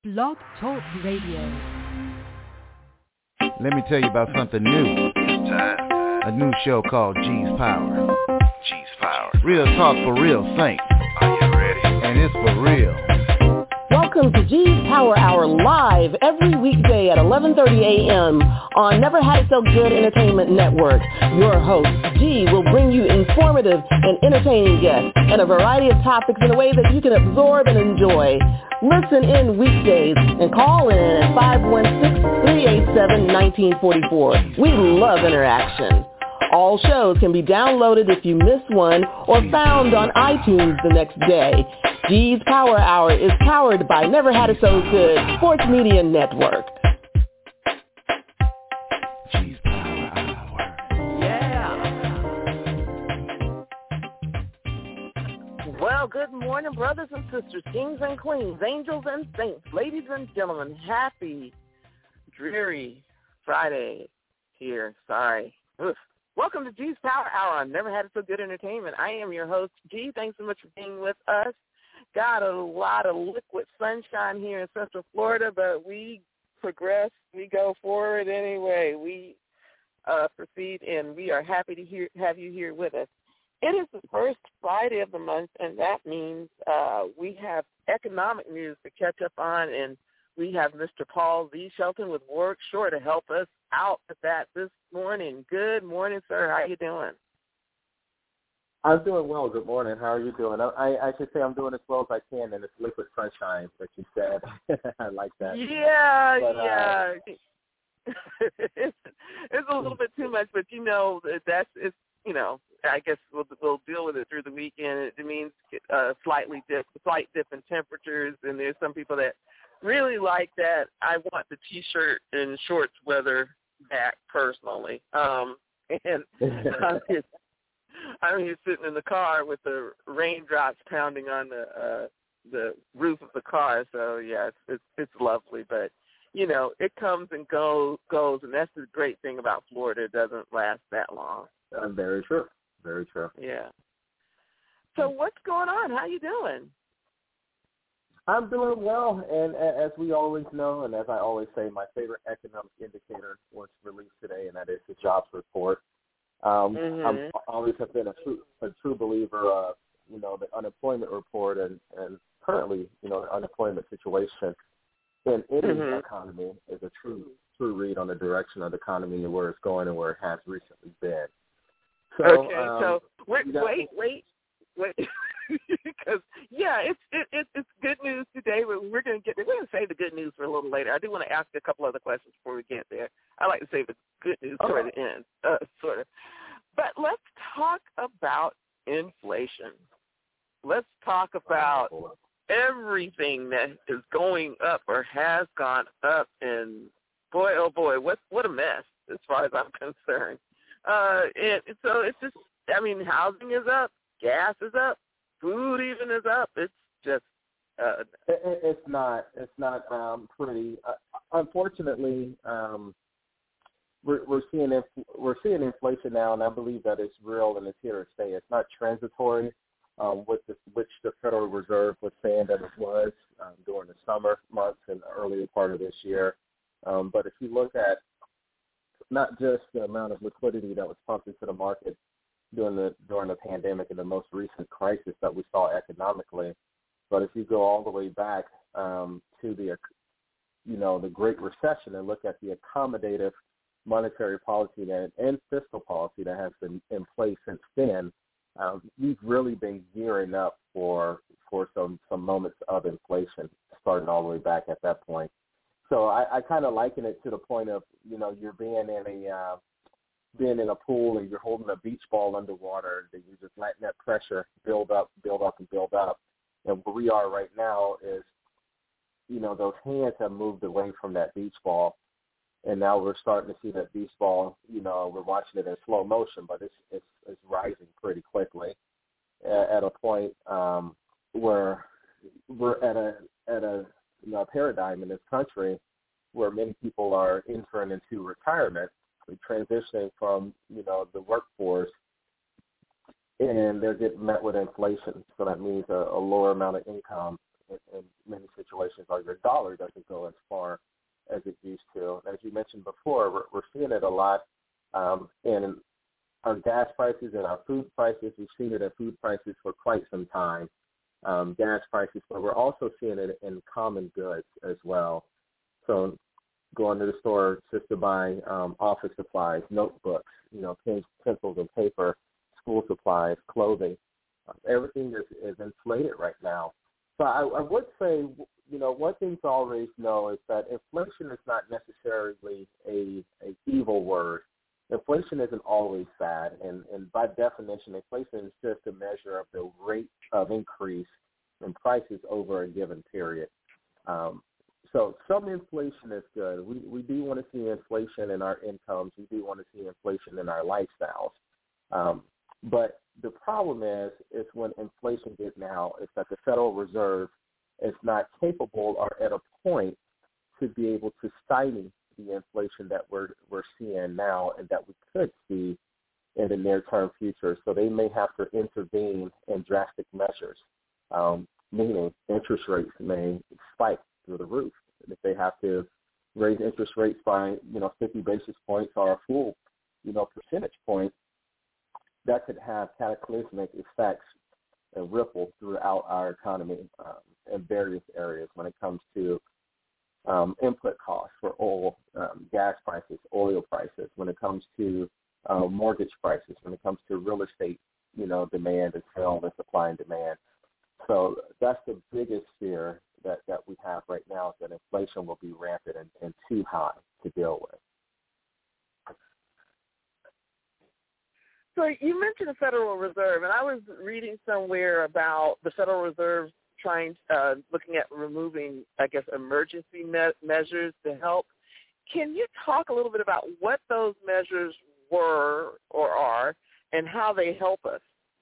Blog Talk Radio. Let me tell you about something new. A new show called G's Power. G's Power. Real talk for real saints. Are you ready? And it's for real. Welcome to G's Power Hour live every weekday at 11:30 a.m. on Never Had It So Good Entertainment Network. Your host, G, will bring you informative and entertaining guests and a variety of topics in a way that you can absorb and enjoy. Listen in weekdays and call in at 516-387-1944. We love interaction. All shows can be downloaded if you miss one or found on iTunes the next day. G's Power Hour is powered by Never Had It So Good Sports Media Network. G's Power Hour. Yeah. Well, good morning, brothers and sisters, kings and queens, angels and saints, ladies and gentlemen. Happy, dreary Friday here. Sorry. Oof. Welcome to G's Power Hour on Never Had It So Good Entertainment. I am your host, G. Thanks so much for being with us. Got a lot of liquid sunshine here in Central Florida, but we progress. We go forward anyway. We proceed, and we are happy to have you here with us. It is the first Friday of the month, and that means we have economic news to catch up on, and we have Mr. Paul Z. Shelton with Ward Shore to help us out with that this morning. Good morning, sir. How you doing? I'm doing well. Good morning. How are you doing? I should say I'm doing as well as I can in this liquid sunshine that you said. I like that. Yeah, yeah. It's a little bit too much, but you know that's it's. You know, I guess we'll deal with it through the weekend. It means slight dip in temperatures, and there's some people that really like that. I want the T-shirt and shorts weather back personally. And I'm here sitting in the car with the raindrops pounding on the roof of the car. So yeah, it's lovely, but you know, it comes and goes, and that's the great thing about Florida. It doesn't last that long. Very true. Very true. Yeah. So what's going on? How you doing? I'm doing well, and as we always know, and as I always say, my favorite economic indicator was released today, and that is the jobs report. I always have been a true believer of, you know, the unemployment report and currently, you know, the unemployment situation in any economy is a true read on the direction of the economy and where it's going and where it has recently been. So, okay, so wait, because yeah, it's good news today. We're going to save the good news for a little later. I do want to ask a couple other questions before we get there. I like to save the good news toward the end, sort of. But let's talk about inflation. Let's talk about everything that is going up or has gone up, and boy, oh boy, what a mess as far as I'm concerned. And so it's just, I mean, housing is up, gas is up, food even is up. It's just it's not pretty. Unfortunately, we're seeing inflation now, and I believe that it's real and it's here to stay. It's not transitory, which the Federal Reserve was saying that it was during the summer months and the earlier part of this year. But if you look at not just the amount of liquidity that was pumped into the market during the pandemic and the most recent crisis that we saw economically, but if you go all the way back to the Great Recession and look at the accommodative monetary policy and fiscal policy that has been in place since then, we've really been gearing up for some moments of inflation starting all the way back at that point. So I kind of liken it to the point of, you know, you're being in a pool and you're holding a beach ball underwater, and you're just letting that pressure build up. And where we are right now is, you know, those hands have moved away from that beach ball, and now we're starting to see that beach ball. You know, we're watching it in slow motion, but it's rising pretty quickly at a point where we're at a paradigm in this country where many people are entering into retirement, transitioning from, you know, the workforce and they're getting met with inflation. So that means a lower amount of income in many situations, or your dollar doesn't go as far as it used to. As you mentioned before, we're seeing it a lot in our gas prices and our food prices. We've seen it in food prices for quite some time, gas prices, but we're also seeing it in common goods as well. So going to the store just to buy office supplies, notebooks, pens, pencils, and paper, school supplies, clothing. Everything is inflated right now. So I would say, one thing to always know is that inflation is not necessarily a evil word. Inflation isn't always bad, and by definition, inflation is just a measure of the rate of increase in prices over a given period. So some inflation is good. We do want to see inflation in our incomes. We do want to see inflation in our lifestyles. But the problem is when inflation gets now, is that the Federal Reserve is not capable or at a point to be able to stymie the inflation that we're seeing now and that we could see in the near-term future. So they may have to intervene in drastic measures, meaning interest rates may spike through the roof. And if they have to raise interest rates by, 50 basis points or a full, percentage point, that could have cataclysmic effects and ripple throughout our economy in various areas when it comes to input costs for oil, gas prices, oil prices, when it comes to mortgage prices, when it comes to real estate, demand and sale and supply and demand. So that's the biggest fear that we have right now, is that inflation will be rampant and too high to deal with. So you mentioned the Federal Reserve, and I was reading somewhere about the Federal Reserve looking at removing, emergency measures to help. Can you talk a little bit about what those measures were or are and how they help us?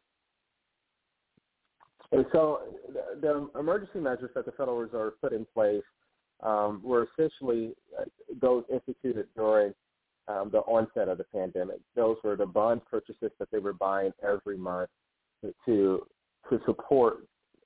And so the emergency measures that the Federal Reserve put in place were essentially those instituted during the onset of the pandemic. Those were the bond purchases that they were buying every month to support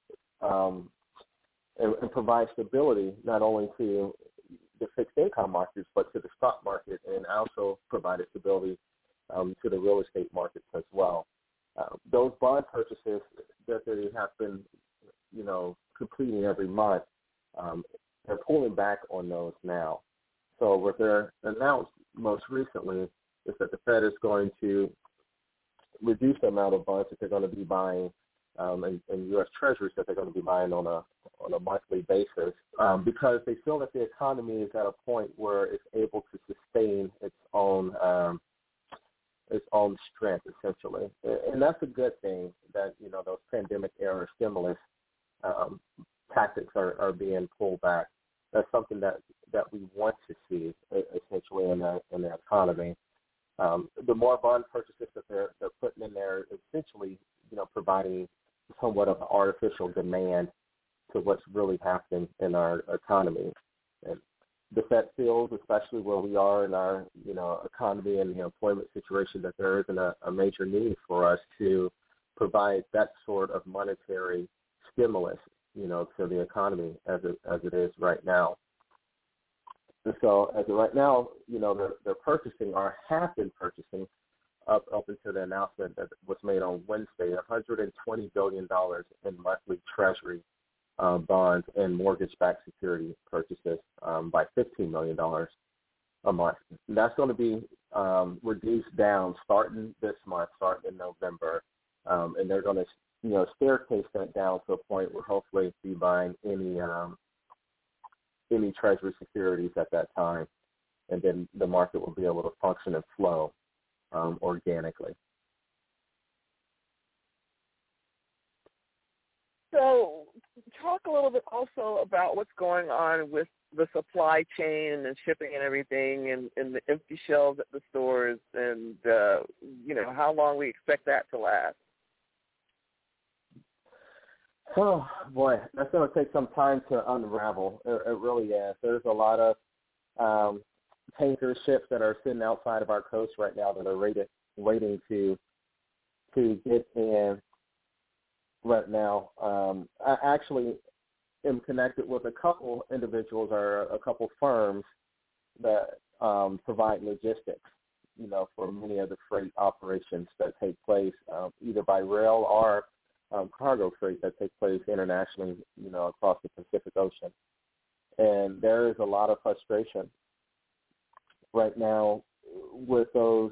and provide stability not only to the fixed income markets but to the stock market, and also provided stability to the real estate markets as well. Those bond purchases that they have been, completing every month, they're pulling back on those now. So what they're announced most recently is that the Fed is going to reduce the amount of bonds that they're going to be buying and U.S. Treasuries that they're going to be buying on a monthly basis because they feel that the economy is at a point where it's able to sustain its own strength, essentially. And that's a good thing that, those pandemic-era stimulus tactics are being pulled back. That's something that we want to see, essentially, in the economy. The more bond purchases that they're putting in there, essentially, providing somewhat of an artificial demand to what's really happening in our economy. And the Fed feels, especially where we are in our, economy and the employment situation, that there isn't a major need for us to provide that sort of monetary stimulus, to the economy as it is right now. And so as of right now, they're purchasing or have been purchasing up until the announcement that was made on Wednesday, $120 billion in monthly Treasury bonds and mortgage-backed security purchases by $15 million a month. And that's going to be reduced down starting this month, starting in November, and they're going to staircase that down to a point where hopefully be buying any Treasury securities at that time, and then the market will be able to function and flow organically. So talk a little bit also about what's going on with the supply chain and shipping and everything, and the empty shelves at the stores, and how long we expect that to last. Oh, boy, that's going to take some time to unravel. It really is. There's a lot of tanker ships that are sitting outside of our coast right now that are waiting to get in right now. Actually, am connected with a couple individuals or a couple firms that provide logistics, for many of the freight operations that take place either by rail or cargo freight that take place internationally, across the Pacific Ocean. And there is a lot of frustration right now with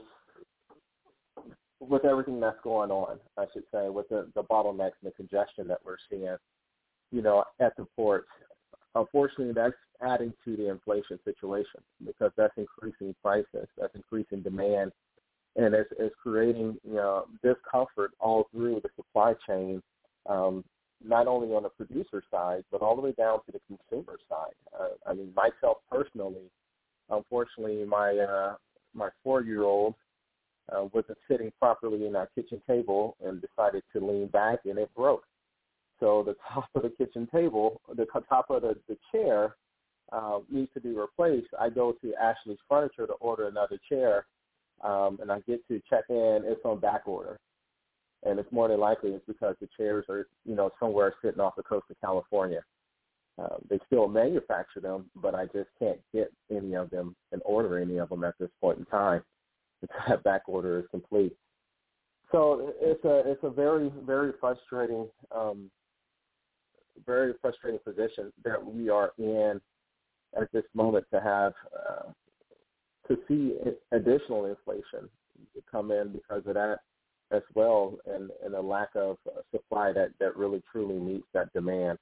everything that's going on, I should say, with the bottlenecks and the congestion that we're seeing, at the ports. Unfortunately, that's adding to the inflation situation because that's increasing prices, that's increasing demand, and it's creating, discomfort all through the supply chain, not only on the producer side, but all the way down to the consumer side. Myself personally, unfortunately, my 4-year-old wasn't sitting properly in our kitchen table and decided to lean back, and it broke. So the top of the kitchen table, the top of the chair needs to be replaced. I go to Ashley's Furniture to order another chair, and I get to check in. It's on back order. And it's more than likely it's because the chairs are, somewhere sitting off the coast of California. They still manufacture them, but I just can't get any of them and order any of them at this point in time. That back order is complete. So it's a very, very frustrating position that we are in at this moment to have to see additional inflation come in because of that as well, and a lack of supply that really truly meets that demand.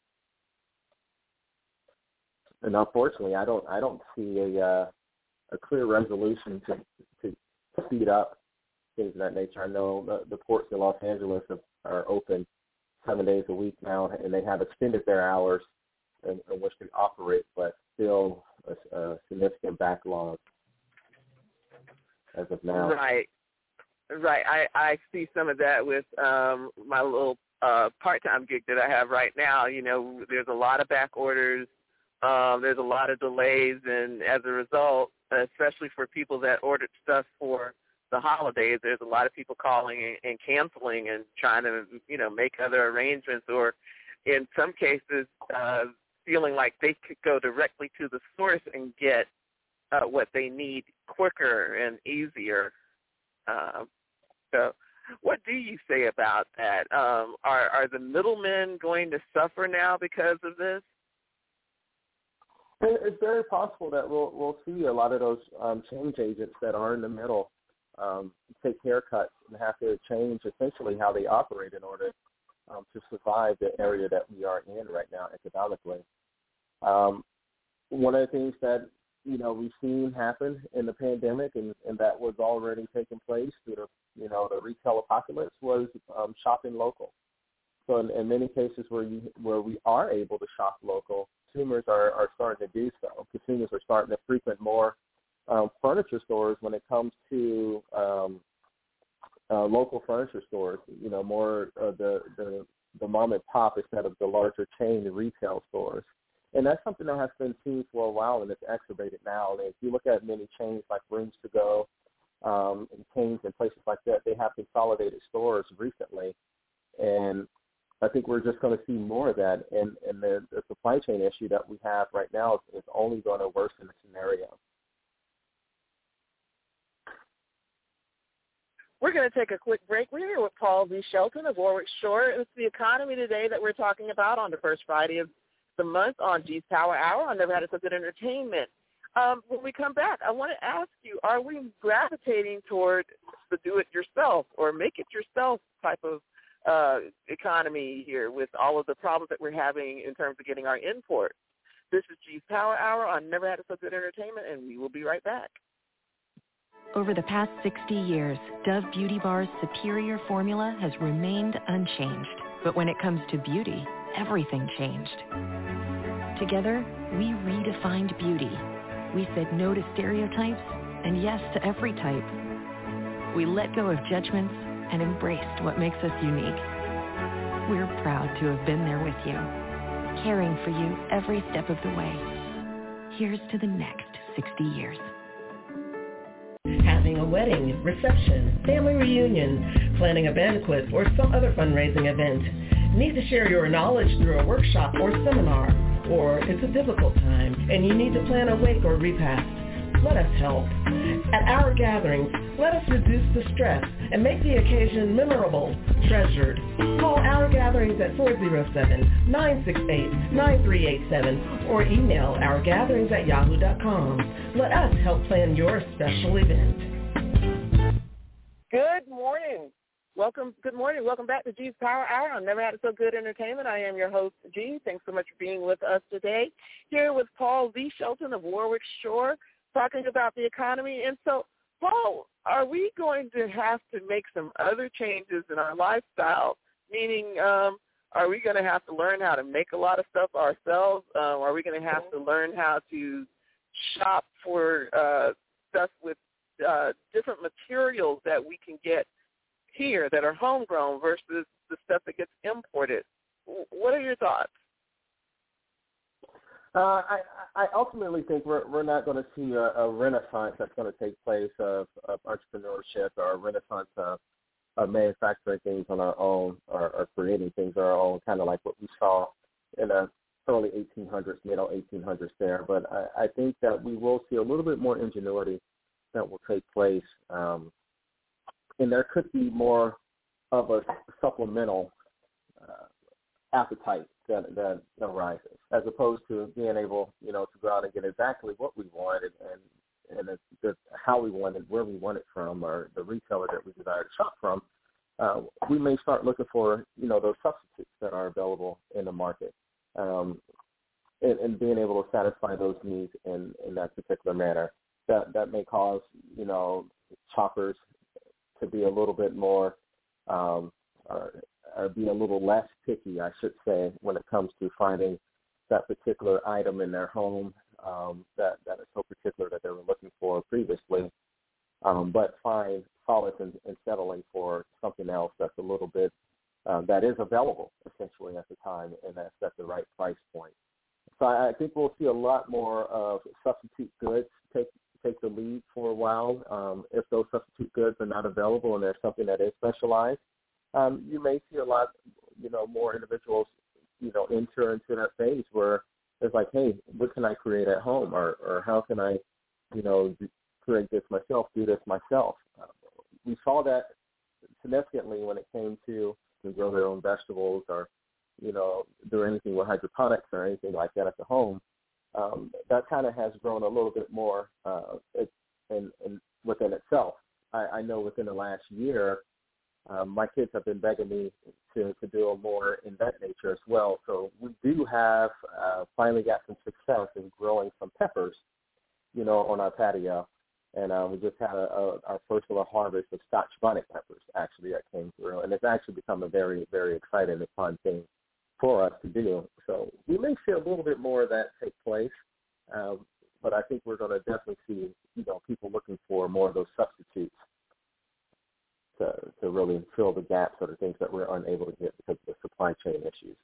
And unfortunately, I don't see a clear resolution to speed up things of that nature. I know the ports in Los Angeles are open 7 days a week now, and they have extended their hours in which they operate, but still a significant backlog as of now. Right. I see some of that with my little part-time gig that I have right now. There's a lot of back orders. There's a lot of delays, and as a result, especially for people that ordered stuff for the holidays, there's a lot of people calling and canceling and trying to, make other arrangements, or in some cases feeling like they could go directly to the source and get what they need quicker and easier. So what do you say about that? Are the middlemen going to suffer now because of this? It's very possible that we'll see a lot of those change agents that are in the middle take haircuts and have to change essentially how they operate in order to survive the area that we are in right now economically. One of the things that we've seen happen in the pandemic, and that was already taking place through the retail apocalypse, was shopping local. So in many cases where we are able to shop local, consumers are starting to do so. Consumers are starting to frequent more furniture stores when it comes to local furniture stores. More of the mom and pop instead of the larger chain retail stores. And that's something that has been seen for a while, and it's exacerbated now. And if you look at many chains like Rooms To Go and chains and places like that, they have consolidated stores recently. And I think we're just going to see more of that. And the supply chain issue that we have right now is only going to worsen the scenario. We're going to take a quick break. We're here with Paul V. Shelton of Warwick Shore. It's the economy today that we're talking about on the first Friday of the month on G's Power Hour. I never had such good entertainment. When we come back, I want to ask you, are we gravitating toward the do-it-yourself or make-it-yourself type of economy here with all of the problems that we're having in terms of getting our imports? This is G's Power Hour on Never Had Such Good Entertainment, and we will be right back. Over the past 60 years, Dove Beauty Bar's superior formula has remained unchanged. But when it comes to beauty, everything changed. Together, we redefined beauty. We said no to stereotypes and yes to every type. We let go of judgments and embraced what makes us unique. We're proud to have been there with you, caring for you every step of the way. Here's to the next 60 years. Having a wedding, reception, family reunion, planning a banquet, or some other fundraising event. Need to share your knowledge through a workshop or seminar, or it's a difficult time and you need to plan a wake or repast. Let us help. At our gatherings, let us reduce the stress and make the occasion memorable, treasured. Call Our Gatherings at 407-968-9387 or email ourgatherings@yahoo.com. Let us help plan your special event. Good morning. Good morning. Welcome back to G's Power Hour on Never Had It So Good Entertainment. I am your host, G. Thanks so much for being with us today. Here with Paul V. Shelton of Warwick Shore, talking about the economy. And so, Paul, are we going to have to make some other changes in our lifestyle? Meaning, are we going to have to learn how to make a lot of stuff ourselves? Are we going to have to learn how to shop for stuff with different materials that we can get here that are homegrown versus the stuff that gets imported? What are your thoughts? I ultimately think we're not going to see a renaissance that's going to take place of entrepreneurship or a renaissance of manufacturing things on our own or creating things on our own, kind of like what we saw in the early 1800s, middle 1800s there. But I think that we will see a little bit more ingenuity that will take place, and there could be more of a supplemental appetite that arises, as opposed to being able, to go out and get exactly what we wanted and how we wanted, where we want it from, or the retailer that we desire to shop from. We may start looking for, those substitutes that are available in the market, and being able to satisfy those needs in that particular manner. That may cause, shoppers to be a little bit more, or be a little less picky, I should say, when it comes to finding that particular item in their home that is so particular that they were looking for previously, but find solace in settling for something else that's a little bit, that is available essentially at the time, and that's at the right price point. So I think we'll see a lot more of substitute goods take the lead for a while. If those substitute goods are not available and there's something that is specialized, you may see a lot, more individuals, enter into that phase where it's like, hey, what can I create at home, or how can I, create this myself, do this myself. We saw that significantly when it came to grow their own vegetables or, do anything with hydroponics or anything like that at the home. That kind of has grown a little bit more within itself. I know within the last year, my kids have been begging me to do more in that nature as well. So we do have finally got some success in growing some peppers, on our patio. And we just had our first little harvest of Scotch bonnet peppers, actually, that came through. And it's actually become a very, very exciting and fun thing for us to do. So we may see a little bit more of that take place. But I think we're going to definitely see, people looking for more of those substitutes to really fill the gaps or the things that we're unable to get because of the supply chain issues.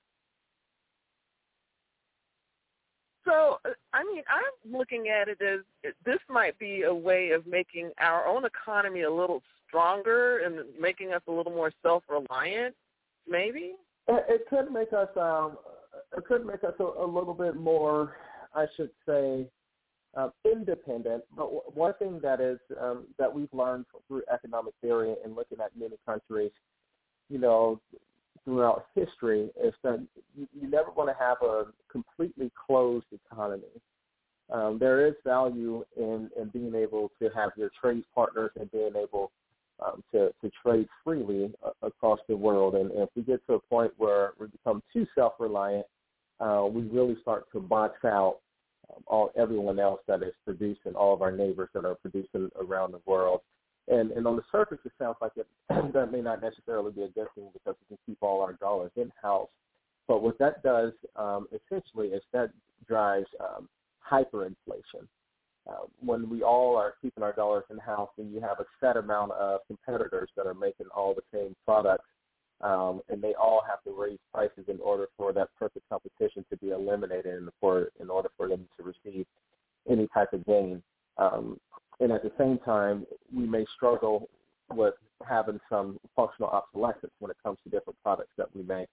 So, I'm looking at it as this might be a way of making our own economy a little stronger and making us a little more self-reliant, maybe? It could make us a little bit more, I should say, independent. But one thing that is that we've learned through economic theory and looking at many countries, throughout history, is that you never want to have a completely closed economy. There is value in being able to have your trade partners and being able to trade freely across the world. And if we get to a point where we become too self-reliant, we really start to box out everyone else that is producing, all of our neighbors that are producing around the world. And on the surface, it sounds like that may not necessarily be a good thing because we can keep all our dollars in-house. But what that does essentially is that drives hyperinflation. When we all are keeping our dollars in-house and you have a set amount of competitors that are making all the same products, and they all have to raise prices in order for that perfect competition to be eliminated and in order for them to receive any type of gain. And at the same time, we may struggle with having some functional obsolescence when it comes to different products that we make.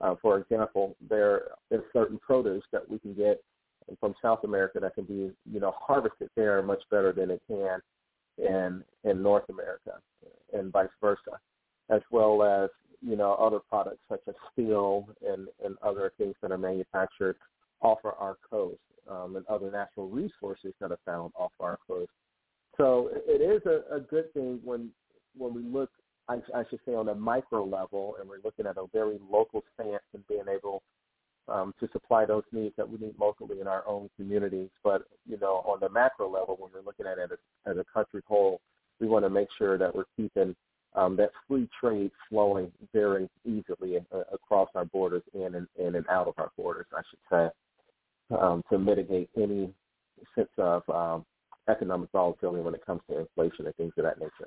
For example, there is certain produce that we can get from South America that can be, harvested there much better than it can in North America, and vice versa, as well as, other products such as steel and other things that are manufactured off of our coast, and other natural resources that are found off our coast. So it is a good thing when we look, I should say, on a micro level, and we're looking at a very local stance and being able to supply those needs that we need locally in our own communities. But, on the macro level, when we're looking at it as a country whole, we want to make sure that we're keeping that free trade flowing very easily across our borders in and out of our borders, I should say, to mitigate any sense of economic volatility when it comes to inflation and things of that nature.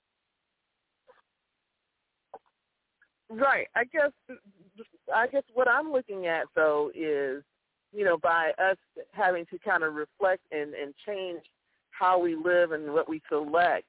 Right. I guess what I'm looking at, though, is, by us having to kind of reflect and change how we live and what we select,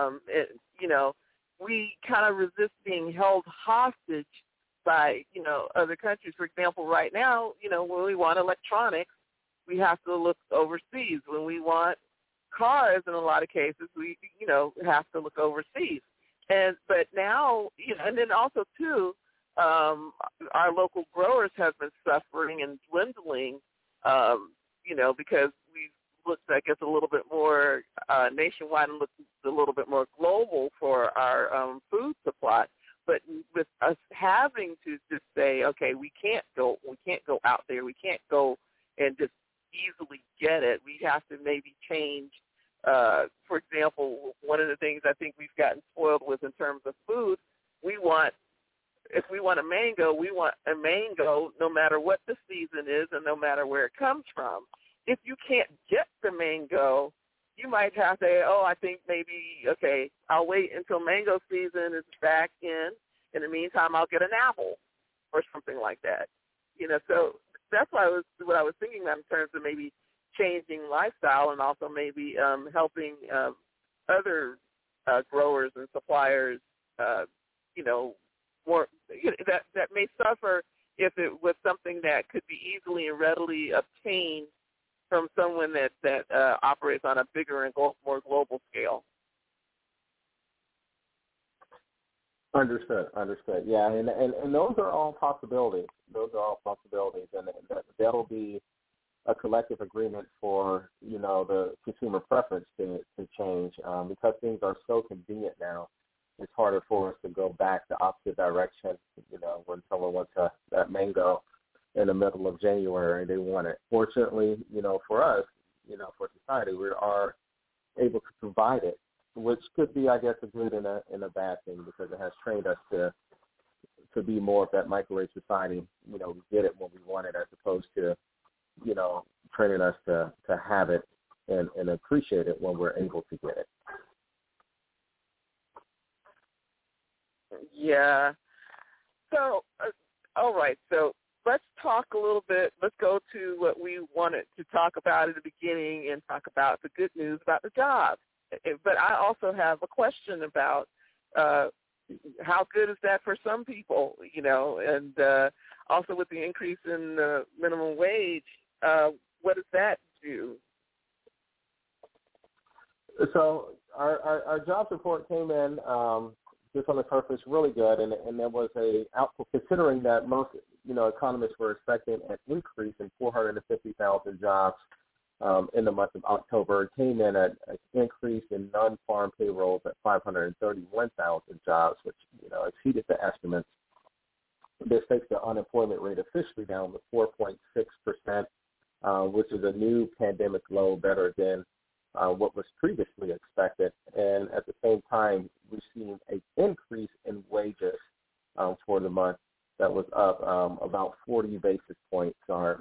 we kind of resist being held hostage by, other countries. For example, right now, when we want electronics, we have to look overseas. When we want cars, in a lot of cases, we, have to look overseas. But now, and then also, too, our local growers have been suffering and dwindling, because we've looked, I guess, a little bit more nationwide and looked a little bit more global for our food supply. But with us having to just say, okay, we can't go out there, we can't go and just easily get it. We have to maybe change. For example, one of the things I think we've gotten spoiled with in terms of food, if we want a mango, we want a mango no matter what the season is and no matter where it comes from. If you can't get the mango, you might have to say, I think maybe, okay, I'll wait until mango season is back in. In the meantime, I'll get an apple or something like that. So that's what I was thinking about in terms of maybe changing lifestyle and also maybe helping other growers and suppliers, more that may suffer if it was something that could be easily and readily obtained from someone that operates on a bigger and more global scale. Understood. Yeah, and those are all possibilities. And that'll be a collective agreement for, the consumer preference to change because things are so convenient now. It's harder for us to go back the opposite direction, when someone wants that mango in the middle of January, they want it. Fortunately, for us, for society, we are able to provide it, which could be, I guess, a good and a bad thing because it has trained us to be more of that microwave society. We get it when we want it as opposed to, training us to have it and appreciate it when we're able to get it. Yeah. So, all right. So let's talk a little bit. Let's go to what we wanted to talk about at the beginning and talk about the good news about the job. But I also have a question about how good is that for some people, and also with the increase in the minimum wage, what does that do? So our jobs report came in just on the surface really good, and there was a output considering that most economists were expecting an increase in 450,000 jobs in the month of October. It came in at an increase in non-farm payrolls at 531,000 jobs, which exceeded the estimates. This takes the unemployment rate officially down to 4.6%, which is a new pandemic low, better than what was previously expected. And at the same time, we've seen an increase in wages for the month that was up about 40 basis points, or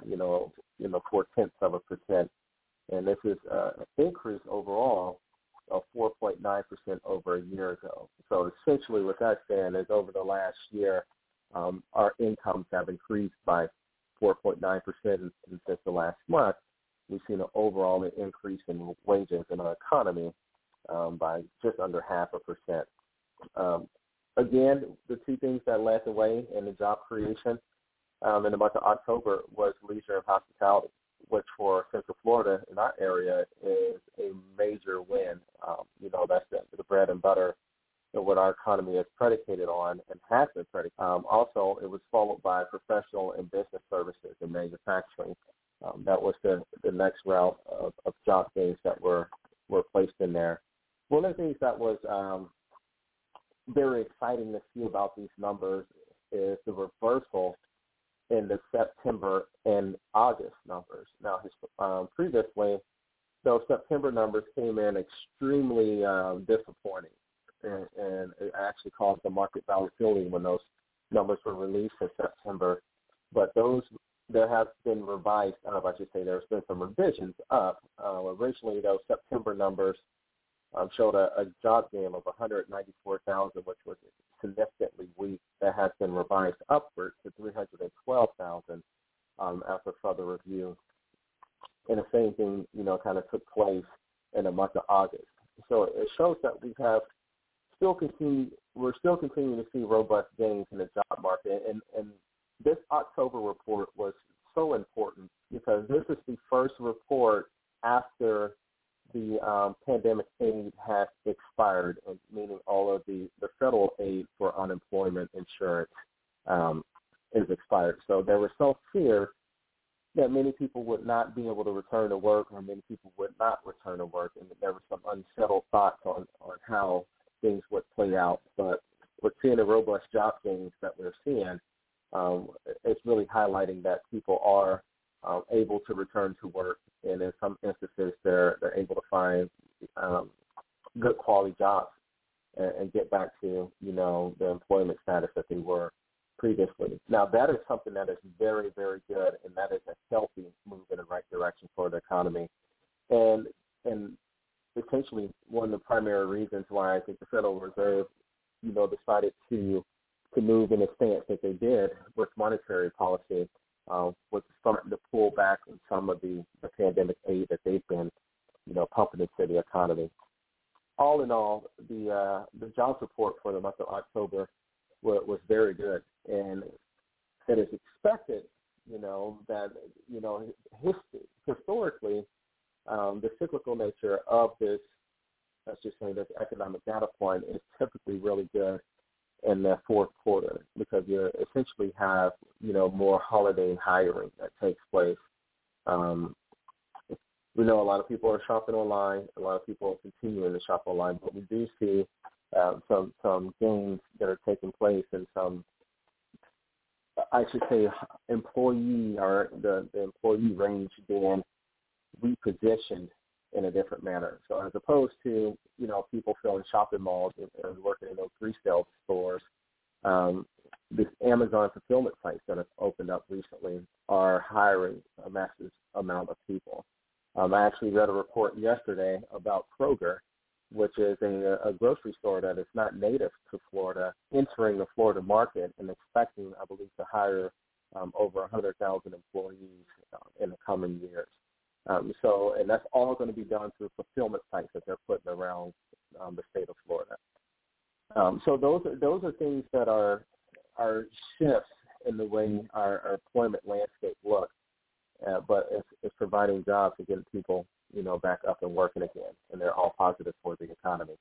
0.4%. And this is an increase overall of 4.9% over a year ago. So essentially what that's saying is over the last year, our incomes have increased by 4.9%, and since the last month, we've seen an overall increase in wages in our economy by just under 0.5%. Again, the two things that led the way in the job creation in the month of October was leisure and hospitality, which for Central Florida in our area is a major win. That's the bread and butter of what our economy is predicated on and has been predicated. Also, it was followed by professional and business services and manufacturing. That was the next route of job gains that were placed in there. One of the things that was very exciting to see about these numbers is the reversal in the September and August numbers. Now, previously, those September numbers came in extremely disappointing, and it actually caused the market volatility when those numbers were released in September. But there have been revised up. I should say there's been some revisions up. Originally, those September numbers showed a job gain of 194,000, which was significantly weak. That has been revised upward to 312,000 after further review. And the same thing, kind of took place in the month of August. So it shows that we're still continuing to see robust gains in the job market. And this October report was so important because this is the first report after the pandemic aid has expired, meaning all of the federal aid for unemployment insurance is expired. So there was some fear that many people would not be able to return to work, or many people would not return to work, and there were some unsettled thoughts on how things would play out. But with seeing the robust job gains that we're seeing, it's really highlighting that people are able to return to work, and in some instances they're able to find good quality jobs and get back to the employment status that they were previously. Now that is something that is very, very good, and that is a healthy move in the right direction for the economy. And essentially one of the primary reasons why I think the Federal Reserve, decided to move in a stance that they did with monetary policy, was starting to pull back on some of the pandemic aid that they've been, pumping into the economy. All in all, the jobs report for the month of October was very good, and it is expected, that historically, the cyclical nature of this, let's just say this economic data point, is typically really good in the fourth quarter because you essentially have, more holiday hiring that takes place. We know a lot of people are shopping online. A lot of people are continuing to shop online, but we do see some gains that are taking place and some, I should say, employee or the employee range being repositioned in a different manner. So as opposed to, people filling shopping malls and working in those resale stores, the Amazon fulfillment sites that have opened up recently are hiring a massive amount of people. I actually read a report yesterday about Kroger, which is a grocery store that is not native to Florida, entering the Florida market and expecting, I believe, to hire over 100,000 employees in the coming years. And that's all going to be done through fulfillment sites that they're putting around the state of Florida. So those are things that are shifts in the way our employment landscape looks, but it's providing jobs and getting people, back up and working again, and they're all positive for the economy.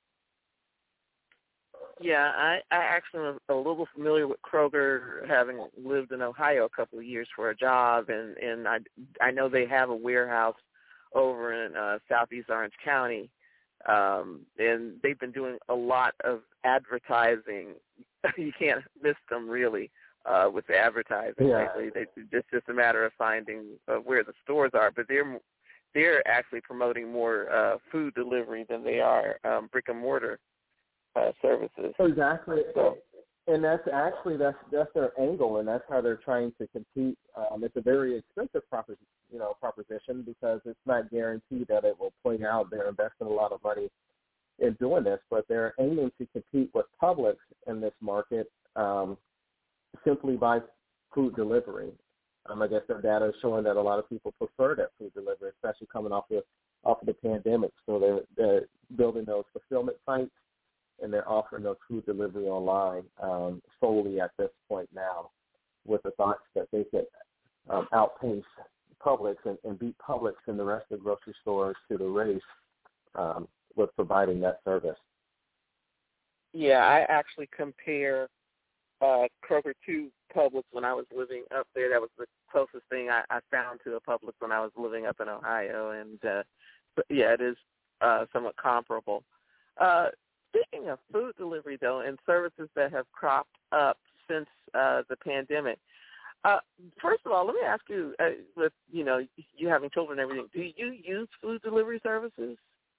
Yeah, I actually am a little familiar with Kroger, having lived in Ohio a couple of years for a job, and I know they have a warehouse over in southeast Orange County, and they've been doing a lot of advertising. You can't miss them, really, with the advertising. Yeah. It's just a matter of finding where the stores are, but they're actually promoting more food delivery than they are brick and mortar services. Exactly. And that's their angle, and that's how they're trying to compete. It's a very expensive proposition because it's not guaranteed that it will play out. They're investing a lot of money in doing this, but they're aiming to compete with Publix in this market simply by food delivery. I guess their data is showing that a lot of people prefer that food delivery, especially coming off of the pandemic. So they're building those fulfillment sites, and they're offering those food delivery online solely at this point now. with the thoughts that they could outpace Publix and beat Publix and the rest of the grocery stores to the race with providing that service. Yeah, I actually compare Kroger to Publix when I was living up there. That was the closest thing I found to a Publix when I was living up in Ohio. And, yeah, it is somewhat comparable. Speaking of food delivery, though, and services that have cropped up since the pandemic, first of all, let me ask you, with, you having children and everything, do you use food delivery services?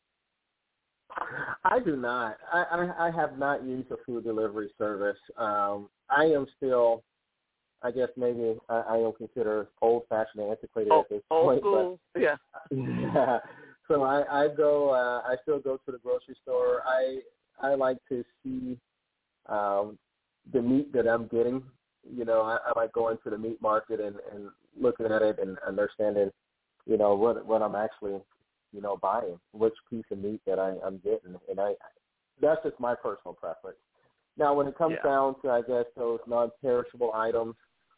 I do not. I have not used a food delivery service. I am still, I guess maybe I am considered old-fashioned and antiquated at this point. Old school, yeah. Yeah. So I still go to the grocery store. I like to see the meat that I'm getting. I like going to the meat market and looking at it and understanding, what I'm actually, buying, which piece of meat that I'm getting. And that's just my personal preference. Now, when it comes down to, I guess, those non-perishable items,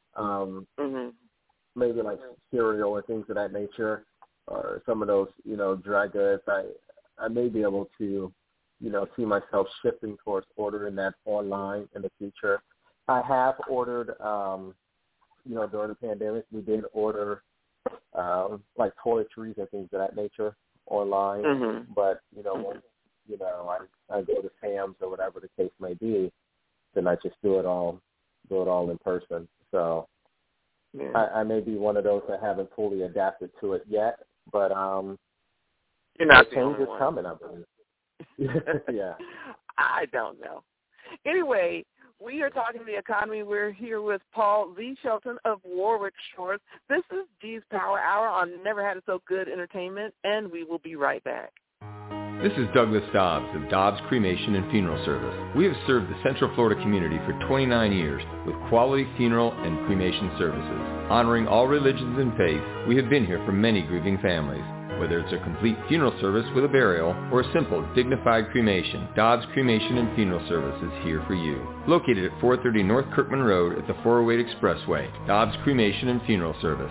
maybe like cereal and things of that nature, or some of those, dry goods, I may be able to, see myself shifting towards ordering that online in the future. I have ordered, during the pandemic, we did order like toiletries and things of that nature online. But, when, I go to Sam's or whatever the case may be, then I just do it all in person. So I may be one of those that haven't fully adapted to it yet, but you're not the change is coming, I believe. Yeah. I don't know. Anyway, we are talking the economy. We're here with Paul Z. Shelton of Warwick Shores. This is G's Power Hour on Never Had It So Good Entertainment, and we will be right back. This is Douglas Dobbs of Dobbs Cremation and Funeral Service. We have served the Central Florida community for 29 years with quality funeral and cremation services. Honoring all religions and faiths, we have been here for many grieving families. Whether it's a complete funeral service with a burial or a simple, dignified cremation, Dobbs Cremation and Funeral Service is here for you. Located at 430 North Kirkman Road at the 408 Expressway, Dobbs Cremation and Funeral Service,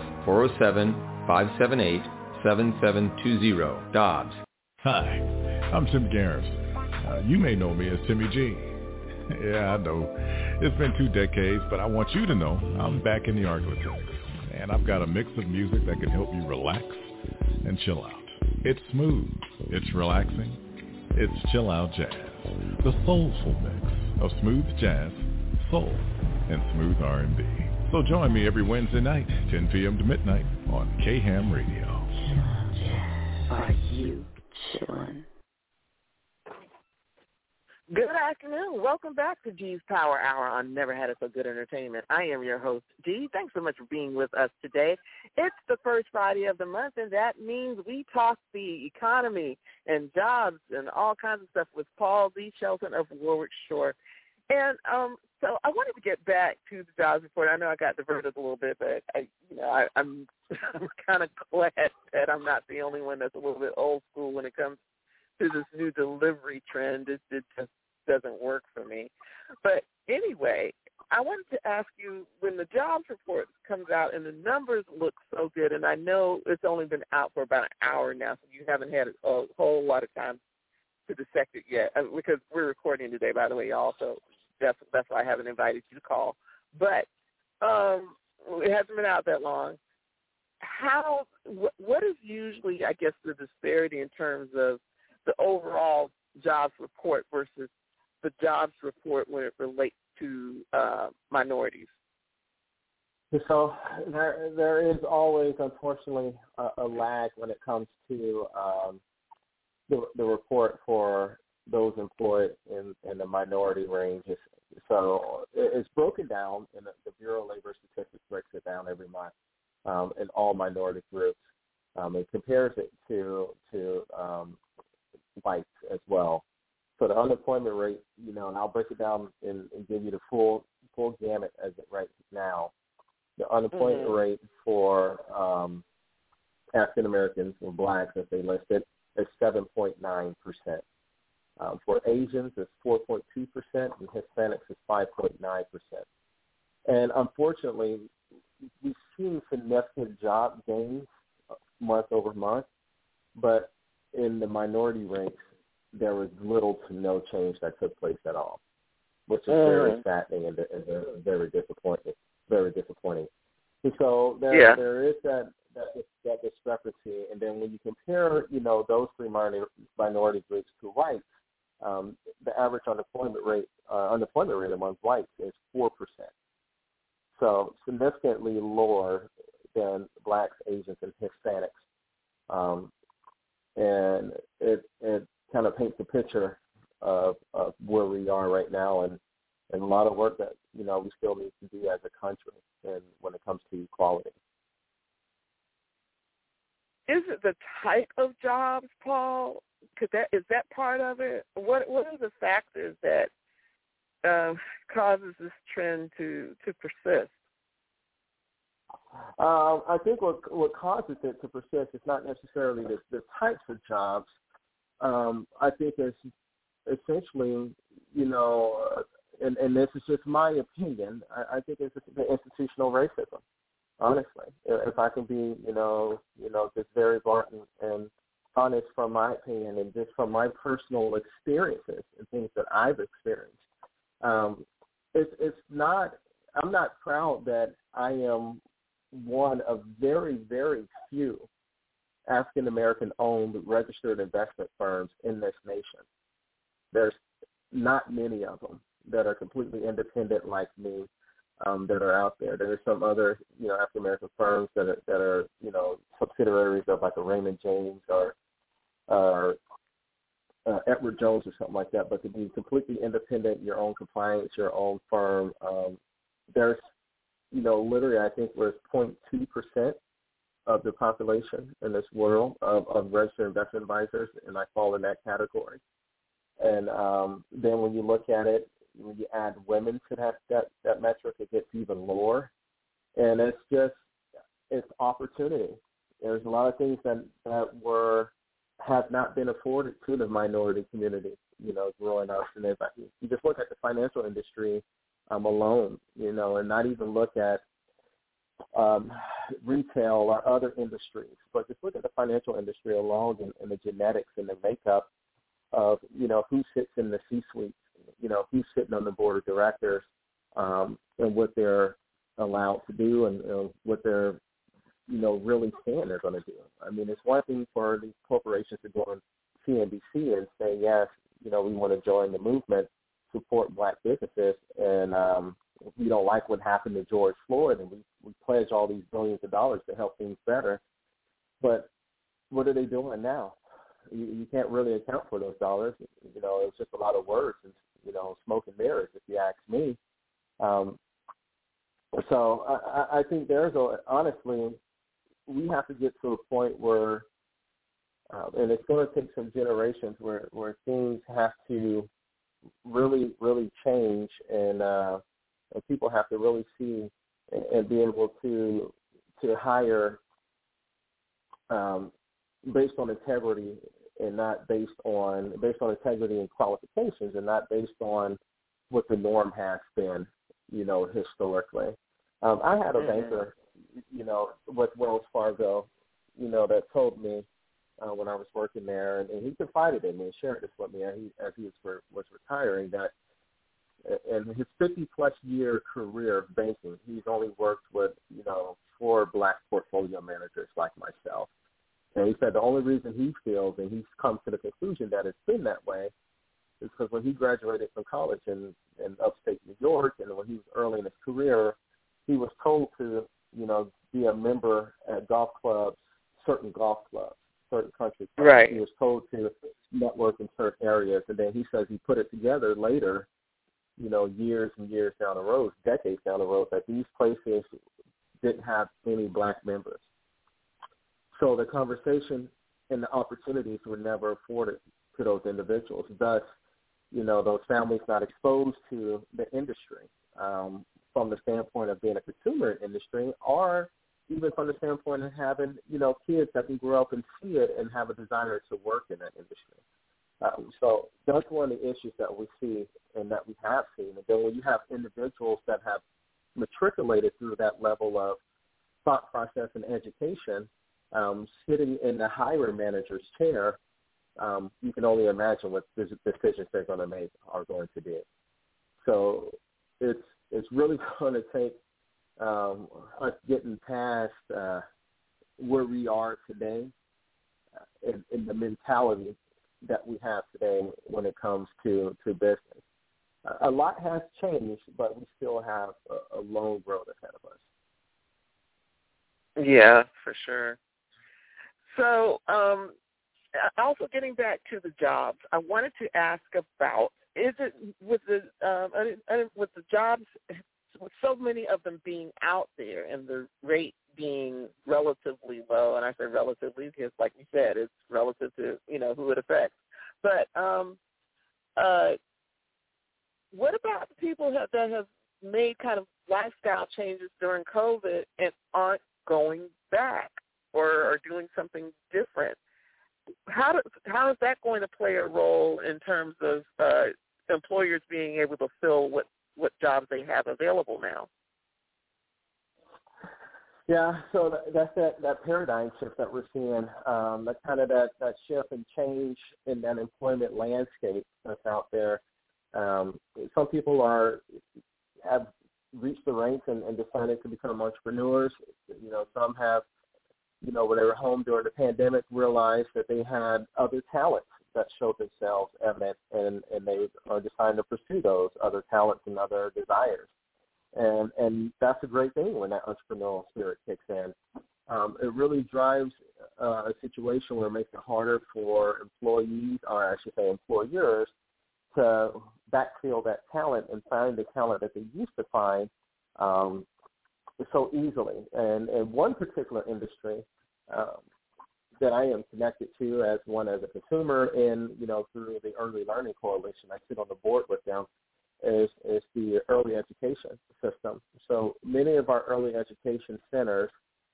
407-578-7720, Dobbs. Hi, I'm Tim Garrison. You may know me as Timmy G. Yeah, I know. It's been 2 decades, but I want you to know I'm back in the Arklatex. And I've got a mix of music that can help you relax and chill out. It's smooth, it's relaxing, it's chill out jazz. The soulful mix of smooth jazz, soul, and smooth R&B. So join me every Wednesday night, 10 p.m. to midnight on K-Ham Radio. Chill out jazz. Are you chillin'? Good afternoon. Welcome back to G's Power Hour on Never Had It So Good Entertainment. I am your host, G. Thanks so much for being with us today. It's the first Friday of the month, and that means we talk the economy and jobs and all kinds of stuff with Paul Z. Shelton of Warwick Shore. And so I wanted to get back to the jobs report. I know I got diverted a little bit, but I'm kind of glad that I'm not the only one that's a little bit old school when it comes to this new delivery trend. It just doesn't work for me. But anyway, I wanted to ask you, when the jobs report comes out and the numbers look so good, and I know it's only been out for about an hour now, so you haven't had a whole lot of time to dissect it yet, because we're recording today, by the way, y'all, so that's why I haven't invited you to call. But it hasn't been out that long. What is usually, I guess, the disparity in terms of the overall jobs report versus the jobs report when it relates to minorities? So there is always, unfortunately, a lag when it comes to the report for those employed in the minority range. So it's broken down, and the Bureau of Labor Statistics breaks it down every month in all minority groups. It compares it to whites as well. So the unemployment rate, and I'll break it down and give you the full gamut as it right now. The unemployment rate for African Americans or blacks, as they listed, is 7.9%. For Asians, it's 4.2%, and Hispanics is 5.9%. And unfortunately, we've seen significant job gains month over month, but in the minority ranks, there was little to no change that took place at all, which is very saddening and very disappointing. Very disappointing. And so there is that discrepancy. And then when you compare, those three minority groups to whites, the average unemployment rate among whites is 4%. So significantly lower than blacks, Asians, and Hispanics. And it kind of paints a picture of where we are right now and a lot of work that, we still need to do as a country and when it comes to equality. Is it the type of jobs, Paul? Is that part of it? What are the factors that causes this trend to persist? I think what causes it to persist is not necessarily the types of jobs. I think it's essentially, and this is just my opinion, I think it's the institutional racism, honestly. If I can be, just very blunt and honest from my opinion and just from my personal experiences and things that I've experienced. I'm not proud that I am one of very, very few African-American owned registered investment firms in this nation. There's not many of them that are completely independent like me that are out there. There are some other, African-American firms that are, subsidiaries of like a Raymond James or Edward Jones or something like that, but to be completely independent, your own compliance, your own firm, there's, literally I think we're 0.2% of the population in this world of registered investment advisors, and I fall in that category. And then when you look at it, when you add women to that metric, it gets even lower. And it's opportunity. There's a lot of things that have not been afforded to the minority community, growing up. And if you just look at the financial industry alone, and not even look at retail or other industries, but just look at the financial industry alone and the genetics and the makeup of, who sits in the C-suite, who's sitting on the board of directors, and what they're allowed to do and what they're, really saying they're going to do. I mean, it's one thing for these corporations to go on CNBC and say, yes, we want to join the movement, support black businesses, and we don't like what happened to George Floyd, and we pledge all these billions of dollars to help things better. But what are they doing now? You can't really account for those dollars. It's just a lot of words and, smoke and mirrors, if you ask me. So I think honestly, we have to get to a point where, and it's going to take some generations where things have to really, really change, and people have to really see and be able to hire based on integrity and not based on integrity and qualifications, and not based on what the norm has been, historically. I had a banker, with Wells Fargo, that told me when I was working there, and he confided in me and shared this with me as he was retiring, that in his 50-plus year career of banking, he's only worked with, 4 black portfolio managers like myself. And he said the only reason he feels, and he's come to the conclusion that it's been that way, is because when he graduated from college in upstate New York, and when he was early in his career, he was told to, be a member at golf clubs, certain country clubs. Right. He was told to network in certain areas, and then he says he put it together later, years and years down the road, decades down the road, that these places didn't have any black members. So the conversation and the opportunities were never afforded to those individuals. Thus, those families not exposed to the industry from the standpoint of being a consumer in industry, or even from the standpoint of having, kids that can grow up and see it and have a desire to work in that industry. So that's one of the issues that we see and that we have seen. And then when you have individuals that have matriculated through that level of thought process and education, sitting in the hiring manager's chair, you can only imagine what decisions they're going to make are going to be. So it's really going to take us getting past where we are today in the mentality that we have today when it comes to business. A lot has changed, but we still have a long road ahead of us. Yeah, for sure. So also getting back to the jobs, I wanted to ask about, is it with the jobs, with so many of them being out there and the rate being relatively low, and I say relatively because, like we said, it's relative to, who it affects. But what about the people that have made kind of lifestyle changes during COVID and aren't going back or are doing something different? How is that going to play a role in terms of employers being able to fill what jobs they have available now? Yeah, so that's that paradigm shift that we're seeing, that shift and change in that employment landscape that's out there. Some people have reached the ranks and decided to become entrepreneurs. Some have, when they were home during the pandemic, realized that they had other talents that showed themselves evident, and they are deciding to pursue those other talents and other desires. And that's a great thing when that entrepreneurial spirit kicks in. It really drives a situation where it makes it harder for employees, or I should say employers, to backfill that talent and find the talent that they used to find so easily. And one particular industry that I am connected to as a consumer and, through the Early Learning Coalition, I sit on the board with them, is the early education system. So many of our early education centers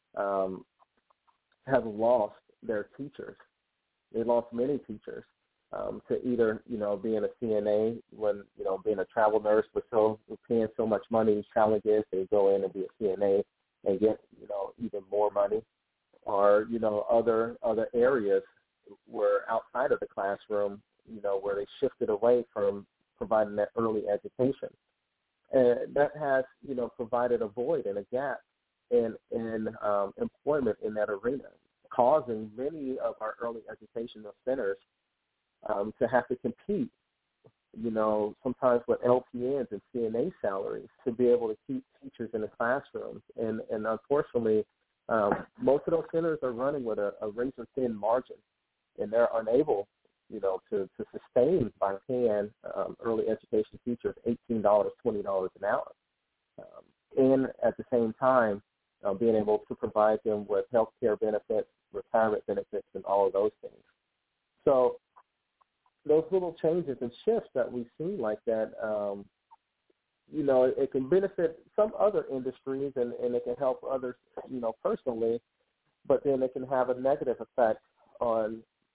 have lost their teachers. They lost many teachers to either, being a CNA when, being a travel nurse with paying so much money, challenges, they go in and be a CNA and get, even more money, or, other areas where outside of the classroom, where they shifted away from providing that early education. And that has, provided a void and a gap in employment in that arena, causing many of our early educational centers to have to compete, sometimes with LPNs and CNA salaries to be able to keep teachers in the classrooms. And unfortunately, most of those centers are running with a razor-thin margin, and they're unable, to sustain by paying early education teachers $18, $20 an hour. And at the same time, being able to provide them with health care benefits, retirement benefits, and all of those things. So those little changes and shifts that we've seen like that, it can benefit some other industries and it can help others, personally, but then it can have a negative effect on,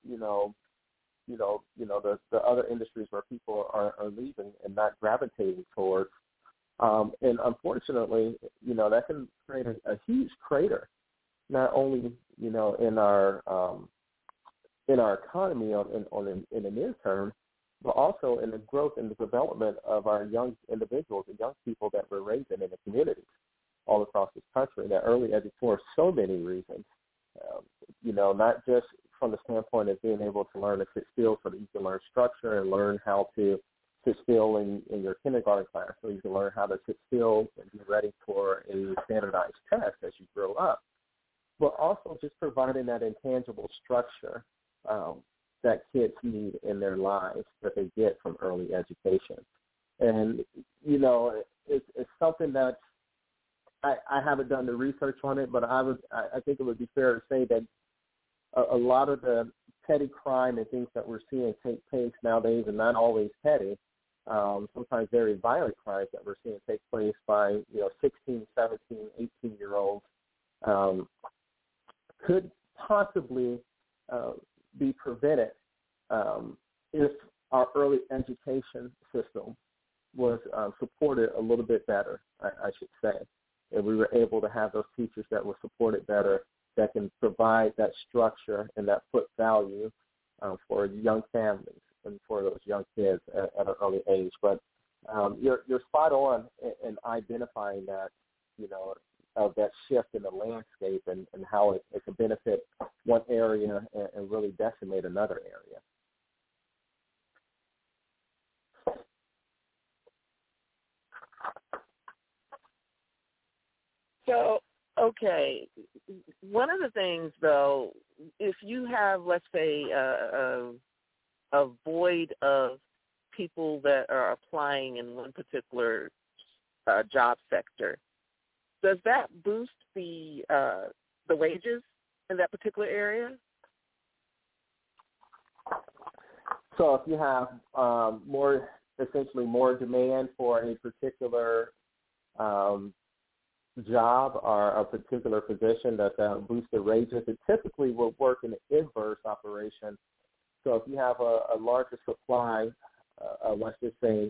the other industries where people are leaving and not gravitating towards. And unfortunately, that can create a huge crater, not only, in our economy in the near term, but also in the growth and the development of our young individuals and young people that we're raising in the communities all across this country. That early education for so many reasons, not just from the standpoint of being able to learn to sit still so that you can learn structure and learn how to sit still in your kindergarten class so you can learn how to sit still and be ready for a standardized test as you grow up, but also just providing that intangible structure that kids need in their lives that they get from early education. And, it's something that I haven't done the research on it, but I think it would be fair to say that a lot of the petty crime and things that we're seeing take place nowadays, and not always petty, sometimes very violent crimes that we're seeing take place by, 16, 17, 18-year-olds could possibly be prevented if our early education system was supported a little bit better, I should say. And we were able to have those teachers that were supported better, that can provide that structure and that foot value for young families and for those young kids at an early age. But you're spot on in identifying that, of that shift in the landscape and how it can benefit one area and really decimate another area. So, okay, one of the things, though, if you have, let's say, a void of people that are applying in one particular job sector, does that boost the wages in that particular area? So if you have essentially more demand for a particular job or a particular position that boosts the wages, it typically will work in an inverse operation. So if you have a larger supply, let's just say,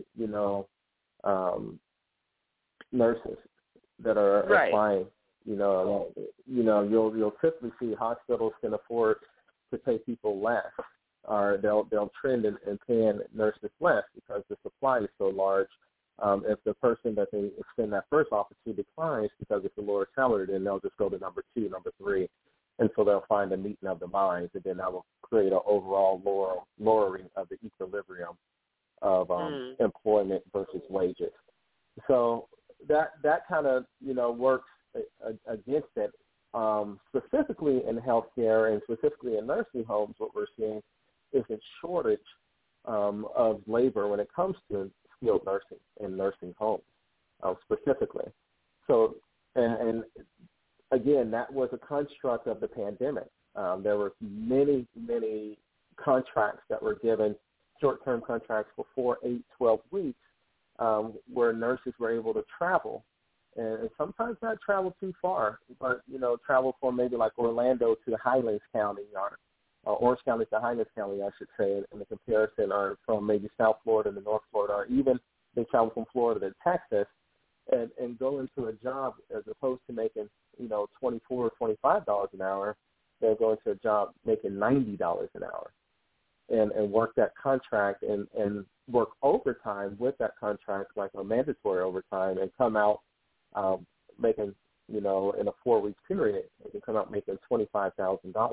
nurses that are applying, you'll typically see hospitals can afford to pay people less, or they'll trend in paying nurses less because the supply is so large. If the person that they extend that first offer to declines because it's a lower salary, then they'll just go to number 2, number 3, and so they'll find a meeting of the minds, and then that will create an overall lowering of the equilibrium of employment versus wages. So that kind of works against it. Specifically in healthcare and specifically in nursing homes, what we're seeing is a shortage of labor when it comes to skilled nursing in nursing homes specifically. So, and again, that was a construct of the pandemic. There were many contracts that were given, short-term contracts for 4, 8, 12 weeks, where nurses were able to travel, and sometimes not travel too far, but, travel from maybe like Orlando to Highlands County, or Orange County to Highlands County, I should say, in the comparison, or from maybe South Florida to North Florida, or even they travel from Florida to Texas and go into a job as opposed to making, $24 or $25 an hour, they'll go into a job making $90 an hour and work that contract and work overtime with that contract, like a mandatory overtime, and come out making, in a 4-week period, they can come out making $25,000.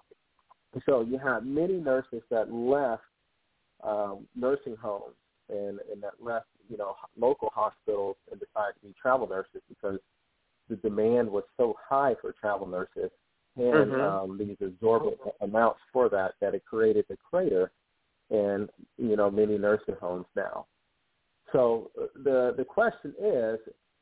So you have many nurses that left nursing homes and that left, local hospitals and decided to be travel nurses because the demand was so high for travel nurses and these absorbent amounts for that it created the crater in, many nursing homes now. So the question is,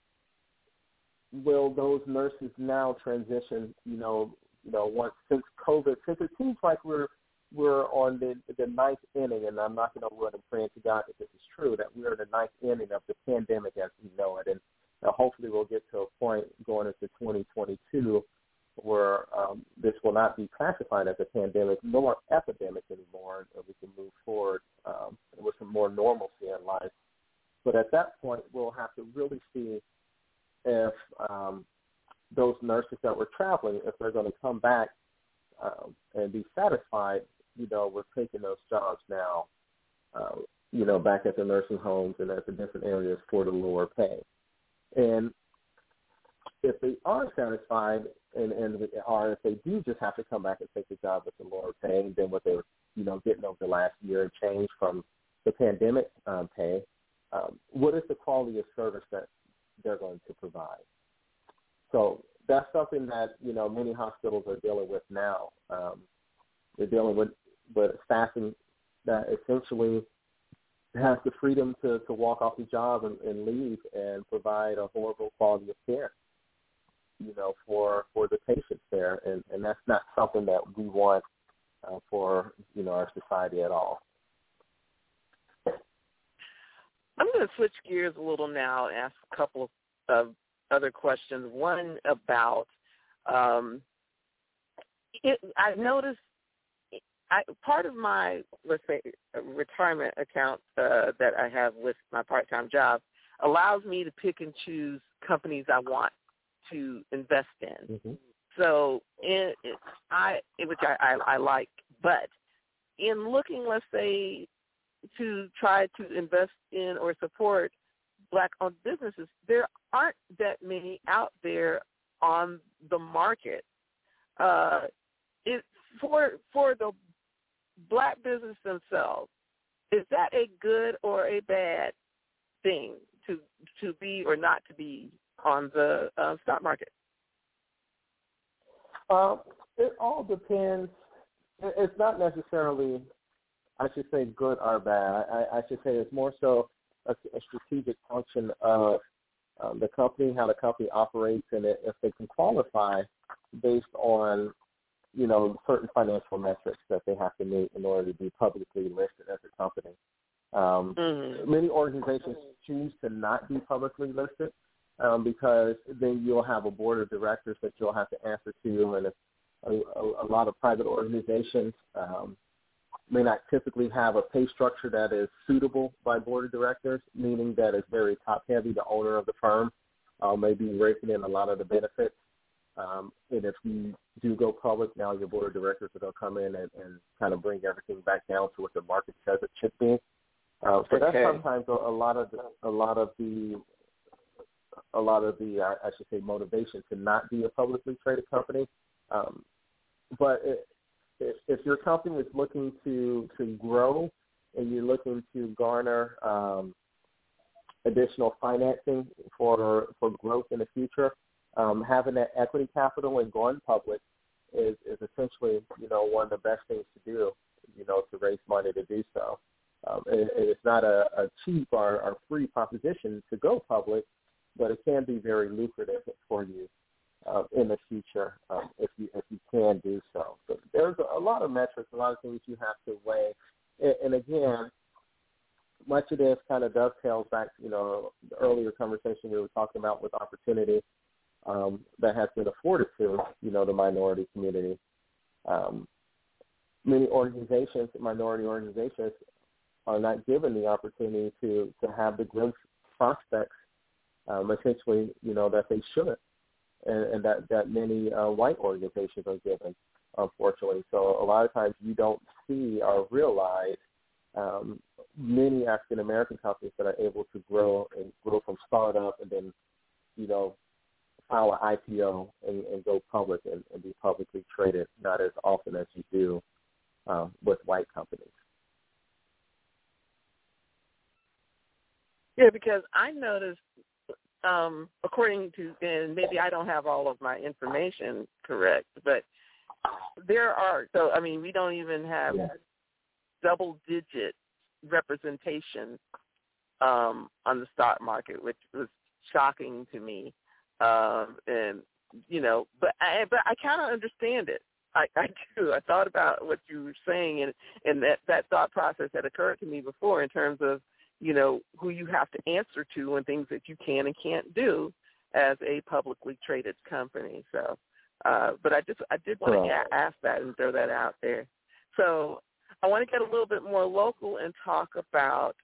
will those nurses now transition, since COVID, since it seems like we're on the ninth inning, and I'm not going to run and pray to God that this is true, that we're in the ninth inning of the pandemic as we know it, and hopefully we'll get to a point going into 2022 where this will not be classified as a pandemic nor epidemic anymore, and we can move forward with some more normalcy in life. But at that point, we'll have to really see if those nurses that were traveling, if they're going to come back and be satisfied, with taking those jobs now, back at the nursing homes and at the different areas for the lower pay. And if they are satisfied or if they do just have to come back and take the job with the lower pay than what they're, getting over the last year and change from the pandemic pay, what is the quality of service that they're going to provide? So that's something that, many hospitals are dealing with now. They're dealing with staffing that essentially has the freedom to walk off the job and leave and provide a horrible quality of care, for the patients there. And that's not something that we want for, our society at all. I'm going to switch gears a little now and ask a couple of other questions. One about, I've noticed part of my, let's say, retirement account that I have with my part-time job allows me to pick and choose companies I want to invest in. Mm-hmm. So, which I like, but in looking, let's say, to try to invest in or support Black-owned businesses, there aren't that many out there on the market. For the Black business themselves, is that a good or a bad thing to be or not to be on the stock market? It all depends. It's not necessarily, I should say, good or bad. I should say it's more so a strategic function of the company, how the company operates, and if they can qualify based on, certain financial metrics that they have to meet in order to be publicly listed as a company. Many organizations choose to not be publicly listed because then you'll have a board of directors that you'll have to answer to, and a lot of private organizations may not typically have a pay structure that is suitable by board of directors, meaning that it's very top-heavy. The owner of the firm may be raking in a lot of the benefits. And if you do go public, now your board of directors are going to come in and kind of bring everything back down to what the market says it should be. So that's sometimes a lot of the I should say motivation to not be a publicly traded company. But if your company is looking to grow and you're looking to garner additional financing for growth in the future, having that equity capital and going public is essentially, one of the best things to do, to raise money to do so. It's not a cheap or free proposition to go public, but it can be very lucrative for you in the future if you can do so. So there's a lot of metrics, a lot of things you have to weigh. And again, much of this kind of dovetails back, the earlier conversation we were talking about with opportunity that has been afforded to, the minority community. Many organizations, minority organizations, are not given the opportunity to have the growth prospects, essentially, that they should, and that many white organizations are given, unfortunately. So a lot of times you don't see or realize many African-American companies that are able to grow from startup and then, file an IPO and go public and be publicly traded, not as often as you do with white companies. Yeah, because I noticed, according to, and maybe I don't have all of my information correct, but there are, we don't even have double-digit representation on the stock market, which was shocking to me. But I kind of understand it. I do. I thought about what you were saying, and that thought process had occurred to me before in terms of, who you have to answer to and things that you can and can't do as a publicly traded company. So, but I did want to ask that and throw that out there. So I want to get a little bit more local and talk about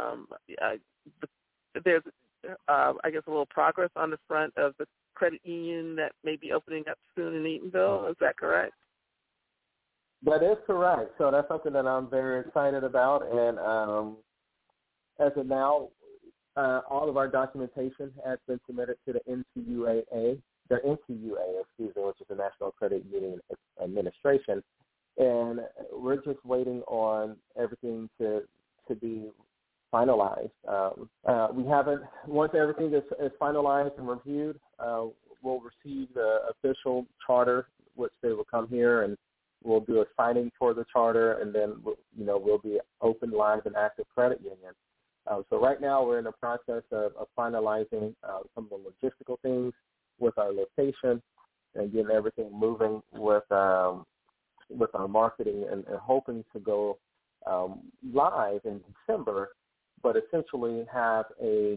there's I guess a little progress on the front of the credit union that may be opening up soon in Eatonville. Is that correct? That is correct. So that's something that I'm very excited about. And as of now, all of our documentation has been submitted to the NCUA, which is the National Credit Union Administration. And we're just waiting on everything to be finalized. We haven't, once everything is finalized and reviewed, we'll receive the official charter, which they will come here and we'll do a signing for the charter, and then we'll be open, live, and active credit union. So right now we're in the process of finalizing some of the logistical things with our location and getting everything moving with our marketing and hoping to go live in December, but essentially have a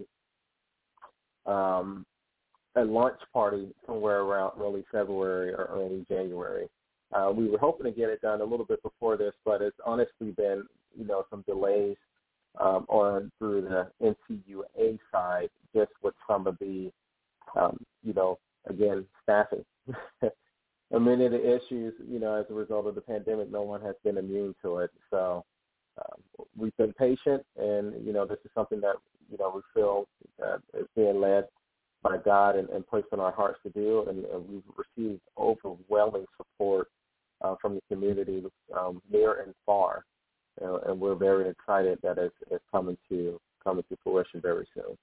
launch party somewhere around early February or early January. We were hoping to get it done a little bit before this, but it's honestly been, some delays on through the NCUA side, just with some of the, again, staffing. Many of the issues, as a result of the pandemic, no one has been immune to it. So we've been patient, and, this is something that, we feel is being led by God and placed in our hearts to do, and we've received overwhelming support from the community near and far, and we're very excited that it's coming to fruition very soon.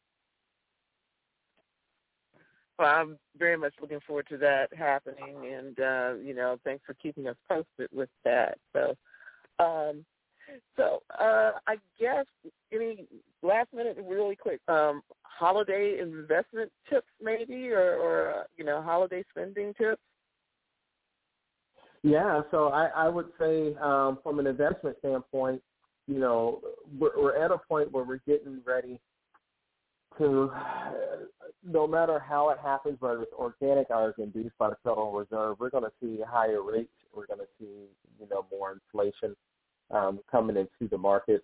Well, I'm very much looking forward to that happening, and thanks for keeping us posted with that. So I guess any last minute, really quick, holiday investment tips maybe, or holiday spending tips? Yeah, so I would say from an investment standpoint, we're at a point where we're getting ready to, no matter how it happens, whether it's organic or it's induced by the Federal Reserve, we're going to see higher rates. We're going to see, more inflation coming into the market.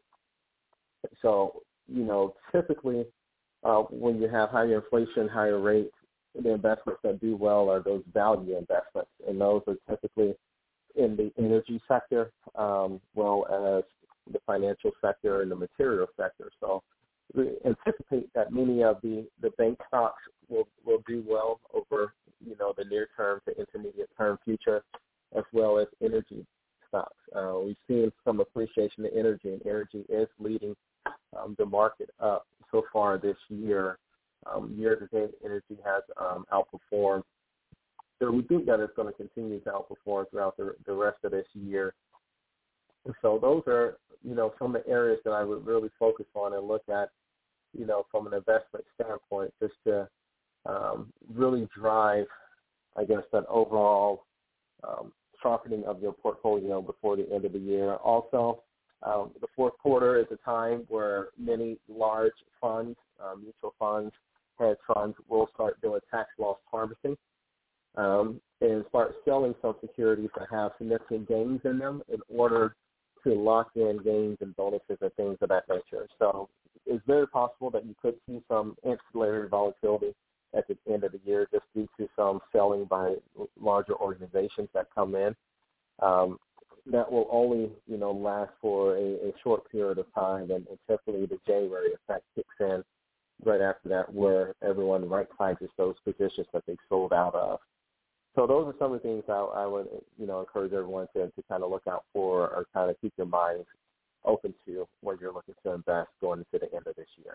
So, typically when you have higher inflation, higher rates, the investments that do well are those value investments, and those are typically in the energy sector, well as the financial sector and the material sector. So we anticipate that many of the bank stocks will do well over, the near term to intermediate term future, as well as energy stocks. We've seen some appreciation in energy, and energy is leading the market up so far this year. Year-to-date, energy has outperformed. So we think that it's going to continue to outperform throughout the rest of this year. And so those are, some of the areas that I would really focus on and look at, from an investment standpoint, just to really drive, I guess, that overall sharpening of your portfolio before the end of the year. Also, the fourth quarter is a time where many large funds, mutual funds, hedge funds will start doing tax loss harvesting and start selling some securities that have significant gains in them in order to lock in gains and bonuses and things of that nature. So it's very possible that you could see some ancillary volatility at the end of the year just due to some selling by larger organizations that come in. That will only, last for a short period of time, and typically the January effect kicks in right after that, where everyone right-sizes those positions that they sold out of. So those are some of the things I would, encourage everyone to kind of look out for, or kind of keep your mind open to when you're looking to invest going into the end of this year.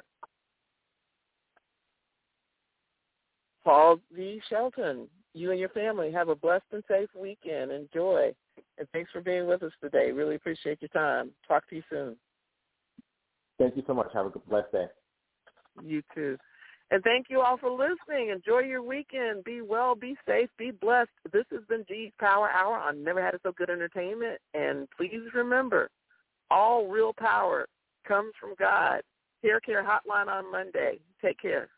Paul V. Shelton, you and your family have a blessed and safe weekend. Enjoy. And thanks for being with us today. Really appreciate your time. Talk to you soon. Thank you so much. Have a blessed day. You too. And thank you all for listening. Enjoy your weekend. Be well, be safe, be blessed. This has been G's Power Hour on Never Had It So Good Entertainment. And please remember, all real power comes from God. Hair Care Hotline on Monday. Take care.